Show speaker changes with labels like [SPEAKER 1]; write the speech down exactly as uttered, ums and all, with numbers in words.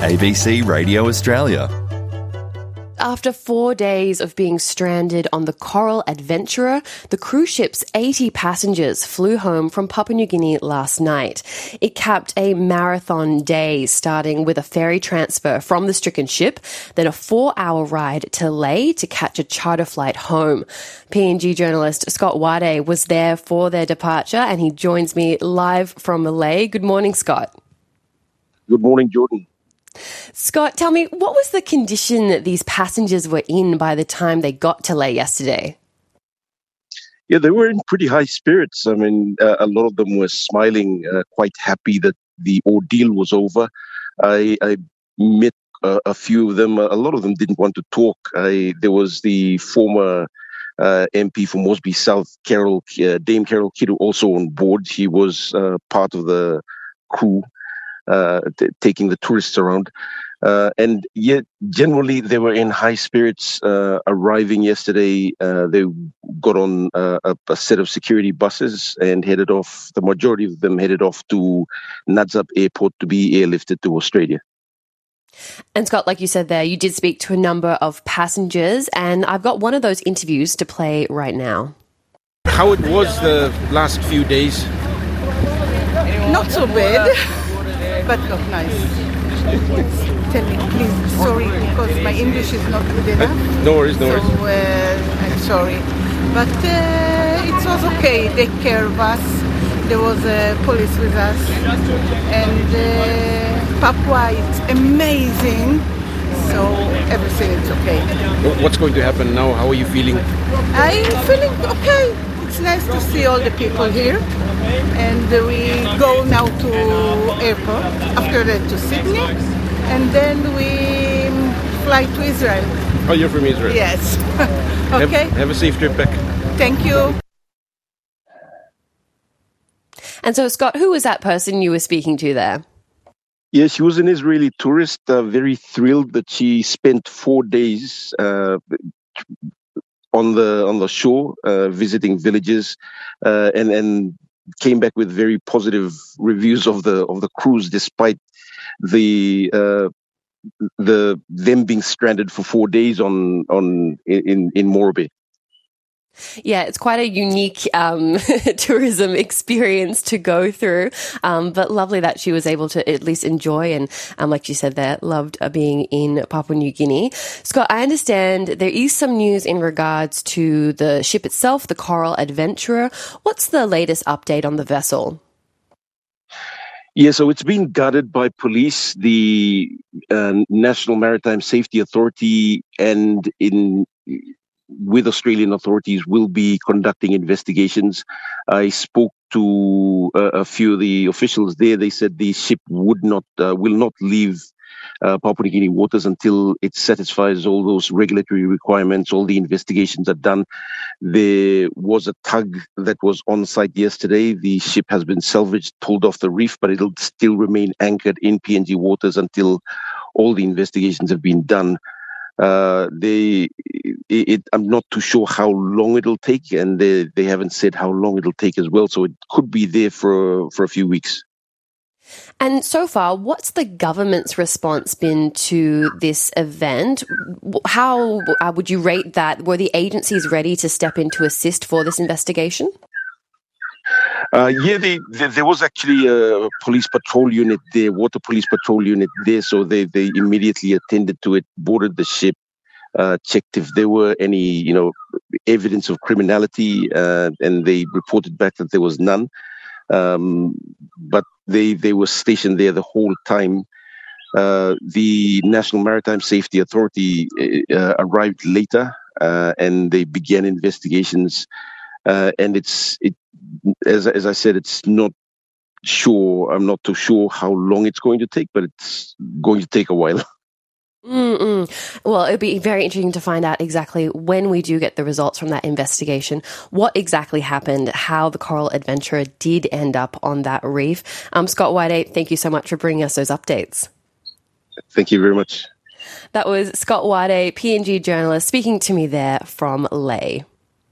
[SPEAKER 1] A B C Radio Australia.
[SPEAKER 2] After four days of being stranded on the Coral Adventurer, the cruise ship's eighty passengers flew home from Papua New Guinea last night. It capped a marathon day, starting with a ferry transfer from the stricken ship, then a four-hour ride to Lae to catch a charter flight home. P N G journalist Scott Wade was there for their departure, and he joins me live from Lae. Good morning, Scott.
[SPEAKER 3] Good morning, Jordan.
[SPEAKER 2] Scott, tell me, what was the condition that these passengers were in by the time they got to Lae yesterday?
[SPEAKER 3] Yeah, they were in pretty high spirits. I mean, uh, a lot of them were smiling, uh, quite happy that the ordeal was over. I, I met uh, a few of them. A lot of them didn't want to talk. I, there was the former uh, M P for Moresby South, Carol, uh, Dame Carol Kiddu, also on board. He was uh, part of the crew. Uh, t- taking the tourists around. Uh, and yet, generally, they were in high spirits. Uh, arriving yesterday, uh, they got on uh, a, a set of security buses and headed off. The majority of them headed off to Nadzab Airport to be airlifted to Australia.
[SPEAKER 2] And Scott, like you said there, you did speak to a number of passengers, and I've got one of those interviews to play right now.
[SPEAKER 4] How it was the last few days?
[SPEAKER 5] Not so bad. But not nice. Tell me, please. Sorry, because my English is not good enough.
[SPEAKER 4] Uh, no worries, no worries.
[SPEAKER 5] So, uh, I'm sorry. But uh, it was okay. They care of us. There was a uh, police with us. And uh, Papua is amazing. So everything is okay.
[SPEAKER 4] What's going to happen now? How are you feeling?
[SPEAKER 5] I'm feeling okay. It's nice to see all the people here. And we go now to airport, after that to Sydney, and then we fly to Israel.
[SPEAKER 4] Oh, you're from Israel?
[SPEAKER 5] Yes. Okay.
[SPEAKER 4] Have, have a safe trip back.
[SPEAKER 5] Thank you.
[SPEAKER 2] And so, Scott, who was that person you were speaking to there?
[SPEAKER 3] Yeah, she was an Israeli tourist, uh, very thrilled that she spent four days uh, on the on the shore, uh, visiting villages, uh, and and came back with very positive reviews of the of the cruise, despite the uh, the them being stranded for four days on on in in Morobay.
[SPEAKER 2] Yeah, it's quite a unique um, tourism experience to go through, um, but lovely that she was able to at least enjoy and, um, like you said there, loved uh, being in Papua New Guinea. Scott, I understand there is some news in regards to the ship itself, the Coral Adventurer. What's the latest update on the vessel?
[SPEAKER 3] Yeah, so it's been guarded by police, the uh, National Maritime Safety Authority, and in with Australian authorities will be conducting investigations. I spoke to uh, a few of the officials there. They said the ship would not, uh, will not leave uh, Papua New Guinea waters until it satisfies all those regulatory requirements, all the investigations are done. There was a tug that was on site yesterday. The ship has been salvaged, pulled off the reef, but it'll still remain anchored in P N G waters until all the investigations have been done. Uh, they, it, it, I'm not too sure how long it'll take, and they, they haven't said how long it'll take as well. So it could be there for for a few weeks.
[SPEAKER 2] And so far, what's the government's response been to this event? How uh, would you rate that? Were the agencies ready to step in to assist for this investigation?
[SPEAKER 3] Uh, yeah, they, they, there was actually a police patrol unit there, water police patrol unit there, so they, they immediately attended to it, boarded the ship, uh, checked if there were any, you know, evidence of criminality, uh, and they reported back that there was none. Um, but they they were stationed there the whole time. Uh, the National Maritime Safety Authority uh, arrived later, uh, and they began investigations. Uh, and it's it. As as I said, it's not sure. I'm not too sure how long it's going to take, but it's going to take a while.
[SPEAKER 2] Mm-mm. Well, it'll be very interesting to find out exactly when we do get the results from that investigation, what exactly happened, how the Coral Adventurer did end up on that reef. Um, Scott Wade, thank you so much for bringing us those updates.
[SPEAKER 3] Thank you very much.
[SPEAKER 2] That was Scott Wade, P N G journalist, speaking to me there from Lae.